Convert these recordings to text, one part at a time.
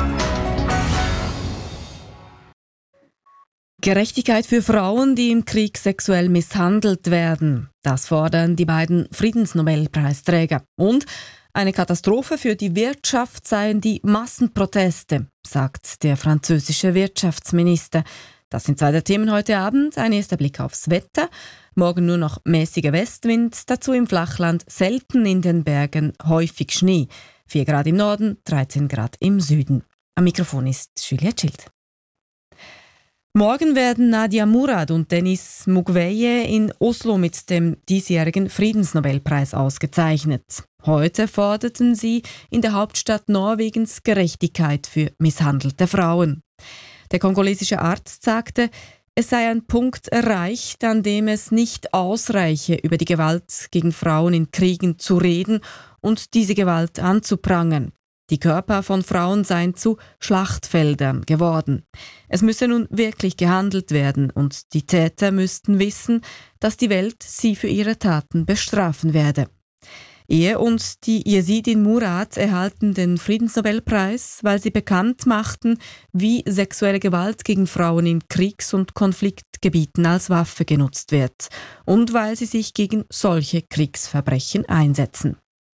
Gerechtigkeit für Frauen, die im Krieg sexuell misshandelt werden. Das fordern die beiden Friedensnobelpreisträger. Und eine Katastrophe für die Wirtschaft seien die Massenproteste, sagt der französische Wirtschaftsminister. Das sind zwei der Themen heute Abend. Ein erster Blick aufs Wetter. Morgen nur noch mäßiger Westwind, dazu im Flachland selten in den Bergen häufig Schnee. 4 Grad im Norden, 13 Grad im Süden. Am Mikrofon ist Julia Schild. Morgen werden Nadia Murad und Denis Mukwege in Oslo mit dem diesjährigen Friedensnobelpreis ausgezeichnet. Heute forderten sie in der Hauptstadt Norwegens Gerechtigkeit für misshandelte Frauen. Der kongolesische Arzt sagte, es sei ein Punkt erreicht, an dem es nicht ausreiche, über die Gewalt gegen Frauen in Kriegen zu reden und diese Gewalt anzuprangern. Die Körper von Frauen seien zu Schlachtfeldern geworden. Es müsse nun wirklich gehandelt werden und die Täter müssten wissen, dass die Welt sie für ihre Taten bestrafen werde. Er und die Yesidin Murad erhalten den Friedensnobelpreis, weil sie bekannt machten, wie sexuelle Gewalt gegen Frauen in Kriegs- und Konfliktgebieten als Waffe genutzt wird und weil sie sich gegen solche Kriegsverbrechen einsetzen.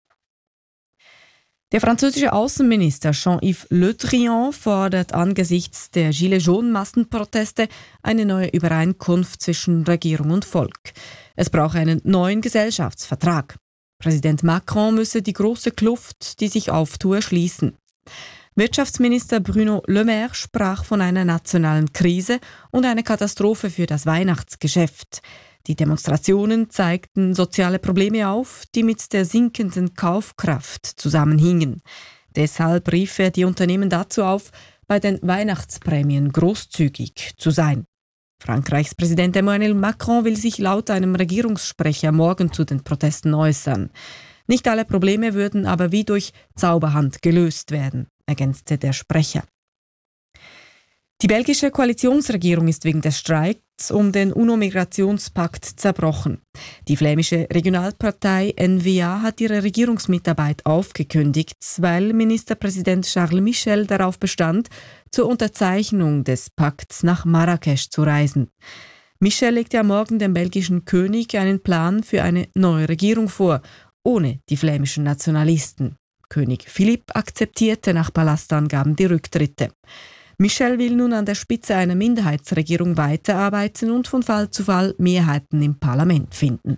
Der französische Außenminister Jean-Yves Le Drian fordert angesichts der Gilets jaunes-Massenproteste eine neue Übereinkunft zwischen Regierung und Volk. Es brauche einen neuen Gesellschaftsvertrag. Präsident Macron müsse die große Kluft, die sich auftue, schließen. Wirtschaftsminister Bruno Le Maire sprach von einer nationalen Krise und einer Katastrophe für das Weihnachtsgeschäft. Die Demonstrationen zeigten soziale Probleme auf, die mit der sinkenden Kaufkraft zusammenhingen. Deshalb rief er die Unternehmen dazu auf, bei den Weihnachtsprämien großzügig zu sein. Frankreichs Präsident Emmanuel Macron will sich laut einem Regierungssprecher morgen zu den Protesten äußern. Nicht alle Probleme würden aber wie durch Zauberhand gelöst werden, ergänzte der Sprecher. Die belgische Koalitionsregierung ist wegen des Streiks um den UNO-Migrationspakt zerbrochen. Die flämische Regionalpartei N-VA hat ihre Regierungsmitarbeit aufgekündigt, weil Ministerpräsident Charles Michel darauf bestand, zur Unterzeichnung des Pakts nach Marrakesch zu reisen. Michel legte am Morgen dem belgischen König einen Plan für eine neue Regierung vor, ohne die flämischen Nationalisten. König Philipp akzeptierte nach Palastangaben die Rücktritte. Michel will nun an der Spitze einer Minderheitsregierung weiterarbeiten und von Fall zu Fall Mehrheiten im Parlament finden.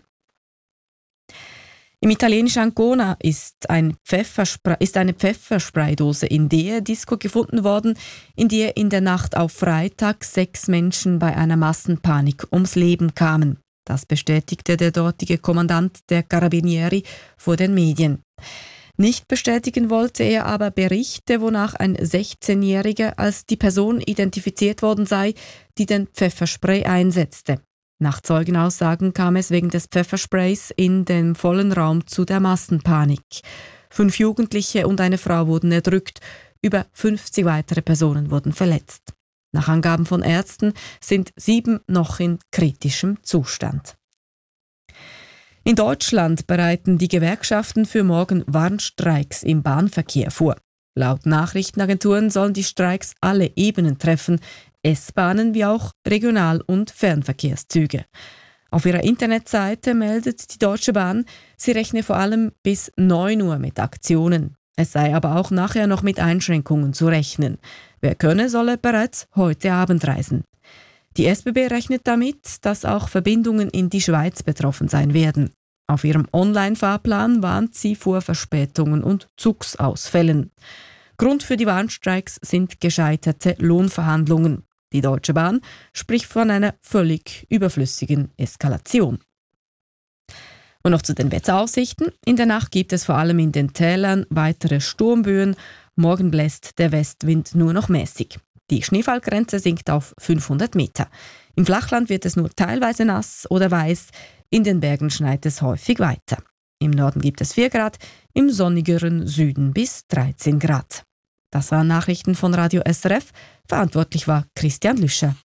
Im italienischen Ancona ist eine Pfefferspraydose in der Disco gefunden worden, in der in der Nacht auf Freitag 6 Menschen bei einer Massenpanik ums Leben kamen. Das bestätigte der dortige Kommandant der Carabinieri vor den Medien. Nicht bestätigen wollte er aber Berichte, wonach ein 16-Jähriger als die Person identifiziert worden sei, die den Pfefferspray einsetzte. Nach Zeugenaussagen kam es wegen des Pfeffersprays in dem vollen Raum zu der Massenpanik. 5 Jugendliche und eine Frau wurden erdrückt, über 50 weitere Personen wurden verletzt. Nach Angaben von Ärzten sind 7 noch in kritischem Zustand. In Deutschland bereiten die Gewerkschaften für morgen Warnstreiks im Bahnverkehr vor. Laut Nachrichtenagenturen sollen die Streiks alle Ebenen treffen, S-Bahnen wie auch Regional- und Fernverkehrszüge. Auf ihrer Internetseite meldet die Deutsche Bahn, sie rechne vor allem bis 9 Uhr mit Aktionen. Es sei aber auch nachher noch mit Einschränkungen zu rechnen. Wer könne, solle bereits heute Abend reisen. Die SBB rechnet damit, dass auch Verbindungen in die Schweiz betroffen sein werden. Auf ihrem Online-Fahrplan warnt sie vor Verspätungen und Zugsausfällen. Grund für die Warnstreiks sind gescheiterte Lohnverhandlungen. Die Deutsche Bahn spricht von einer völlig überflüssigen Eskalation. Und noch zu den Wetteraussichten. In der Nacht gibt es vor allem in den Tälern weitere Sturmböen. Morgen bläst der Westwind nur noch mäßig. Die Schneefallgrenze sinkt auf 500 Meter. Im Flachland wird es nur teilweise nass oder weiß, in den Bergen schneit es häufig weiter. Im Norden gibt es 4 Grad, im sonnigeren Süden bis 13 Grad. Das waren Nachrichten von Radio SRF. Verantwortlich war Christian Lüscher.